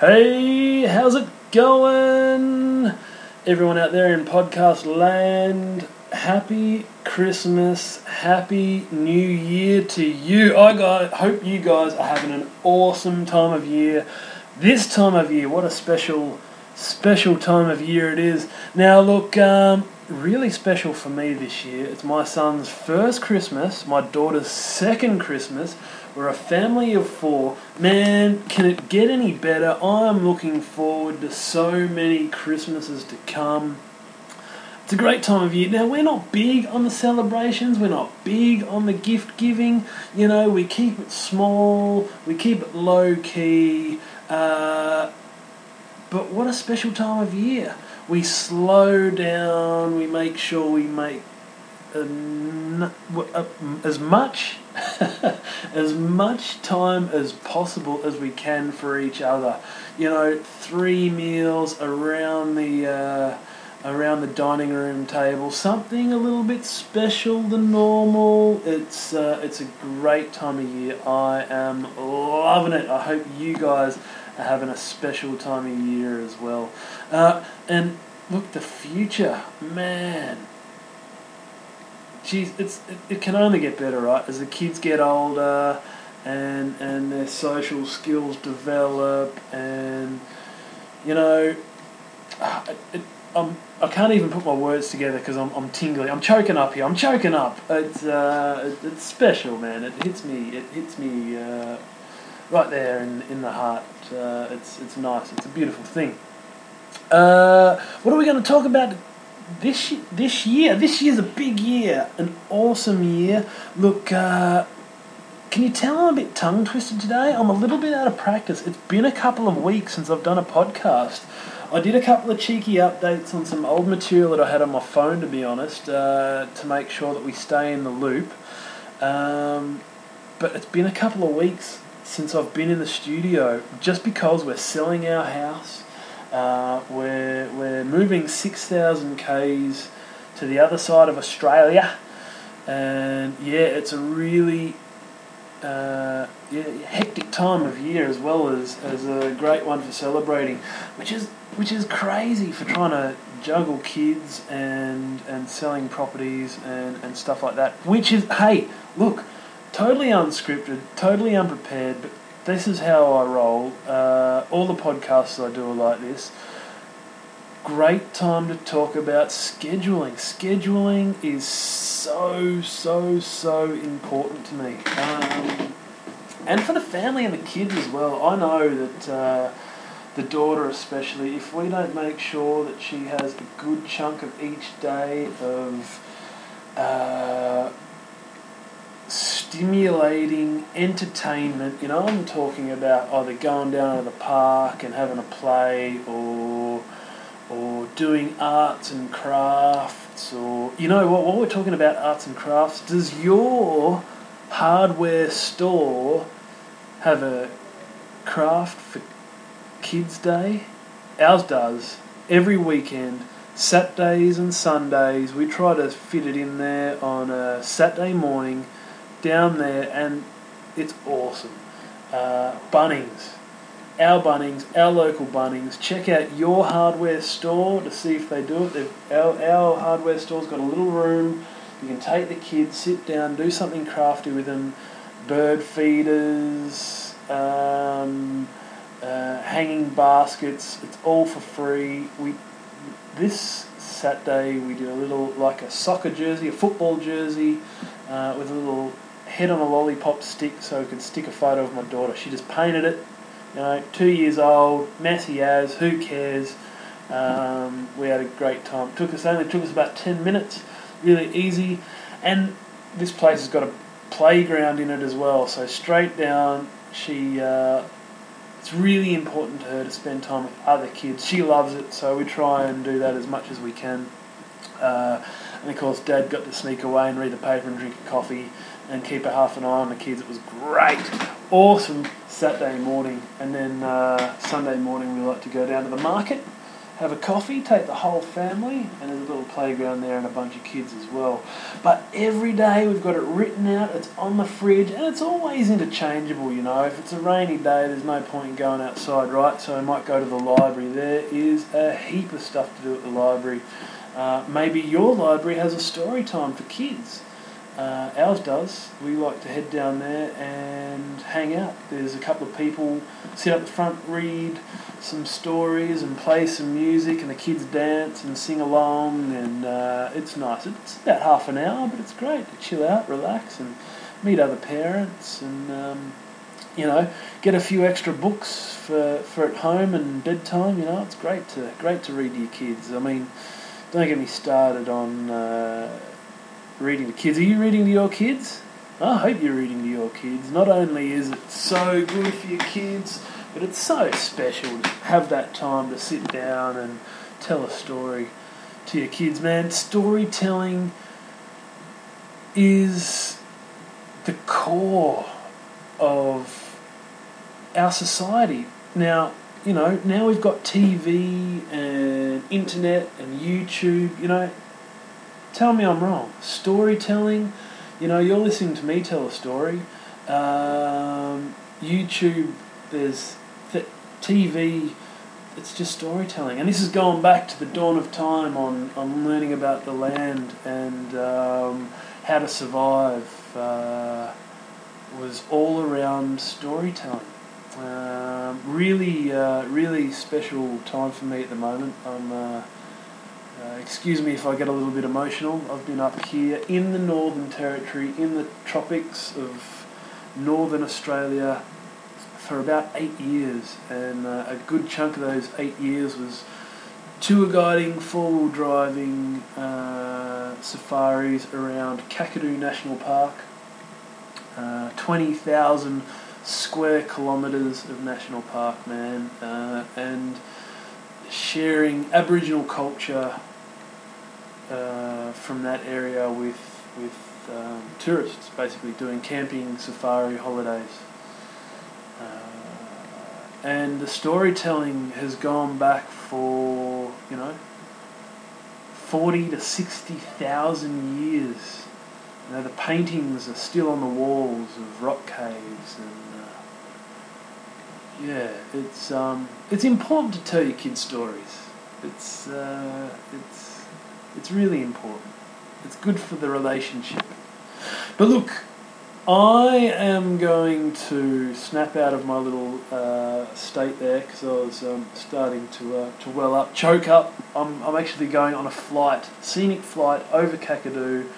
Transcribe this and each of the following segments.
Hey, how's it going? Everyone out there in podcast land, happy Christmas, happy New Year to you. Hope you guys are having an awesome time of year. This time of year, what a special time of year it is. Now look, really special for me this year. It's my son's first Christmas, my daughter's second Christmas. We're a family of 4. Man, can it get any better? I'm looking forward to so many Christmases to come. It's a great time of year. Now, we're not big on the celebrations. We're not big on the gift giving. You know, we keep it small. We keep it low key. But what a special time of year. We slow down. We make sure we make as much time as possible as we can for each other. You know, 3 meals around the dining room table, something a little bit special than normal. It's a great time of year. I am loving it. I hope you guys are having a special time of year as well. And look, the future, man. Geez, it can only get better, right? As the kids get older and their social skills develop, and you know, I can't even put my words together because I'm tingling. I'm choking up here. I'm choking up. It's special, man. It hits me right there in the heart. It's nice. It's a beautiful thing. What are we going to talk about this year? This year's a big year, an awesome year. Look, can you tell I'm a bit tongue twisted today? I'm a little bit out of practice. It's been a couple of weeks since I've done a podcast. I did a couple of cheeky updates on some old material that I had on my phone, to be honest, to make sure that we stay in the loop. But it's been a couple of weeks since I've been in the studio, just because we're selling our house. We're moving 6,000 k's to the other side of Australia, and yeah, it's a really hectic time of year, as well as a great one for celebrating, which is crazy for trying to juggle kids and selling properties and stuff like that. Which is, hey, look, totally unscripted, totally unprepared, but this is how I roll. All the podcasts I do are like this. Great time to talk about scheduling. Scheduling is so important to me. And for the family and the kids as well. I know that the daughter especially, if we don't make sure that she has a good chunk of each day of stimulating entertainment, you know, I'm talking about either going down to the park and having a play, or doing arts and crafts, or, you know what, while we're talking about arts and crafts, does your hardware store have a craft for Kids Day? Ours does. Every weekend, Saturdays and Sundays, we try to fit it in there on a Saturday morning down there, and it's awesome. Bunnings, our local Bunnings. Check out your hardware store to see if they do it. Our hardware store's got a little room. You can take the kids, sit down, do something crafty with them. Bird feeders, hanging baskets. It's all for free. This Saturday we did a little, like a soccer jersey, a football jersey, with a little head on a lollipop stick, so we could stick a photo of my daughter. She just painted it. You know, 2 years old, messy as, who cares? We had a great time. Only took us about 10 minutes, really easy. And this place has got a playground in it as well, so straight down, it's really important to her to spend time with other kids. She loves it, so we try and do that as much as we can. And of course, Dad got to sneak away and read the paper and drink a coffee and keep a half an eye on the kids. It was great. Awesome Saturday morning. And then Sunday morning we like to go down to the market have a coffee, take the whole family, and there's a little playground there and a bunch of kids as well. But every day we've got it written out, it's on the fridge, and it's always interchangeable, you know. If it's a rainy day, there's no point in going outside, right? So I might go to the library. There is a heap of stuff to do at the library. Maybe your library has a story time for kids. Ours does. We like to head down there and hang out. There's a couple of people sit up the front, read some stories and play some music, and the kids dance and sing along, and it's nice. It's about half an hour, but it's great to chill out, relax, and meet other parents, and get a few extra books for at home and bedtime. You know, it's great to read to your kids. I mean, don't get me started on reading to kids. Are you reading to your kids? I hope you're reading to your kids. Not only is it so good for your kids, but it's so special to have that time to sit down and tell a story to your kids, man. Storytelling is the core of our society. Now we've got TV and internet and YouTube, Tell me I'm wrong. Storytelling, you're listening to me tell a story. YouTube, there's TV, it's just storytelling. And this is going back to the dawn of time on learning about the land and how to survive. Was all around storytelling. Really special time for me at the moment. Excuse me if I get a little bit emotional. I've been up here in the Northern Territory, in the tropics of Northern Australia, for about 8 years, and a good chunk of those 8 years was tour guiding, four-wheel driving safaris around Kakadu National Park, 20,000 square kilometres of national park, man, and sharing Aboriginal culture from that area with tourists, basically doing camping, safari, holidays. And the storytelling has gone back for, 40 to 60,000 years. The paintings are still on the walls of rock caves, and it's important to tell your kids stories. It's really important. It's good for the relationship. But look, I am going to snap out of my little state there because I was starting to well up, choke up. I'm actually going on a scenic flight over Kakadu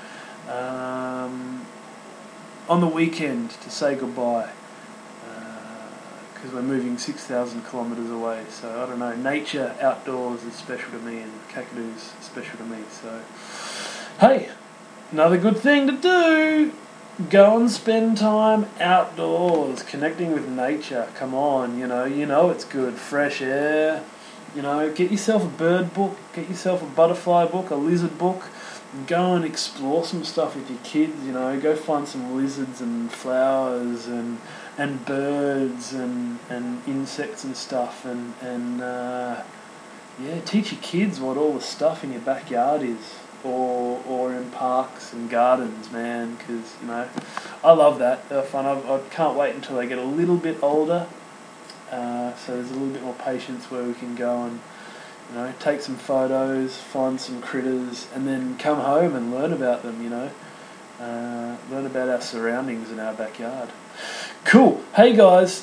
on the weekend to say goodbye because we're moving 6,000 kilometres away. So I don't know, nature, outdoors is special to me, and Kakadu's special to me. So hey, another good thing to do. Go and spend time outdoors, connecting with nature. Come on, you know it's good. Fresh air, get yourself a bird book, get yourself a butterfly book, a lizard book, and go and explore some stuff with your kids, go find some lizards and flowers and birds and insects and stuff, and teach your kids what all the stuff in your backyard is. Or in parks and gardens, man, because, I love that. They're fun. I can't wait until they get a little bit older, so there's a little bit more patience where we can go and, take some photos, find some critters, and then come home and learn about them, learn about our surroundings in our backyard. Cool. Hey, guys,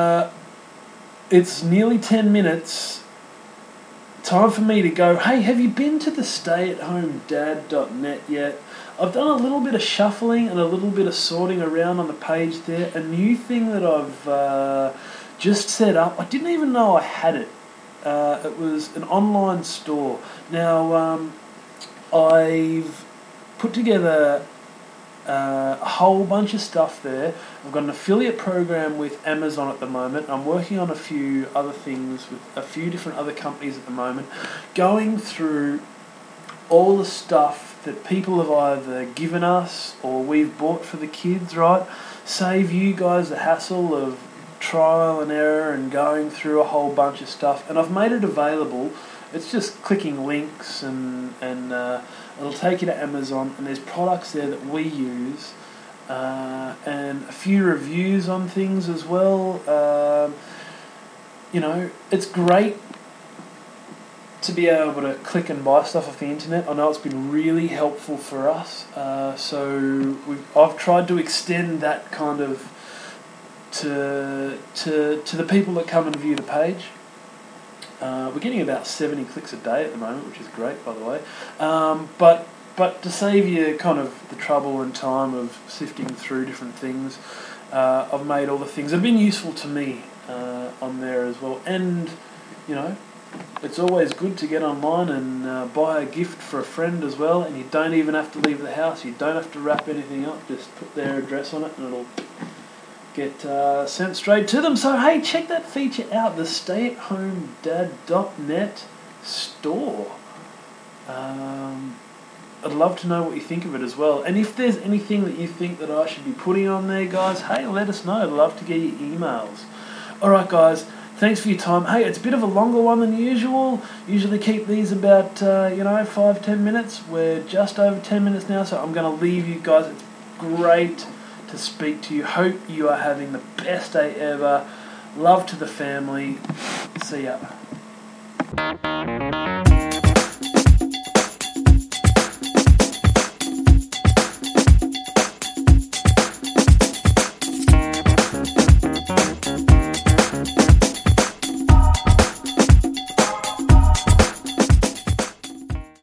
it's nearly 10 minutes. Time for me to go, hey, have you been to the stayatHomeDad.net yet? I've done a little bit of shuffling and a little bit of sorting around on the page there. A new thing that I've just set up. I didn't even know I had it. It was an online store. Now, I've put together a whole bunch of stuff there. I've got an affiliate program with Amazon at the moment. I'm working on a few other things with a few different other companies at the moment, going through all the stuff that people have either given us or we've bought for the kids, right? Save you guys the hassle of trial and error and going through a whole bunch of stuff. And I've made it available It's just clicking links and it'll take you to Amazon, and there's products there that we use, and a few reviews on things as well. It's great to be able to click and buy stuff off the internet. I know it's been really helpful for us. So I've tried to extend that kind of to the people that come and view the page. We're getting about 70 clicks a day at the moment, which is great, by the way. But to save you kind of the trouble and time of sifting through different things, I've made all the things that have been useful to me on there as well. And, it's always good to get online and buy a gift for a friend as well, and you don't even have to leave the house. You don't have to wrap anything up. Just put their address on it and it'll get sent straight to them. So hey, check that feature out, the stayatHomeDad.net store. I'd love to know what you think of it as well. And if there's anything that you think that I should be putting on there, guys, hey, let us know. I'd love to get your emails. Alright guys, thanks for your time. Hey, it's a bit of a longer one than usual. Usually keep these about 5-10 minutes. We're just over 10 minutes now, so I'm going to leave you guys. It's great to speak to you. Hope you are having the best day ever. Love to the family. See ya.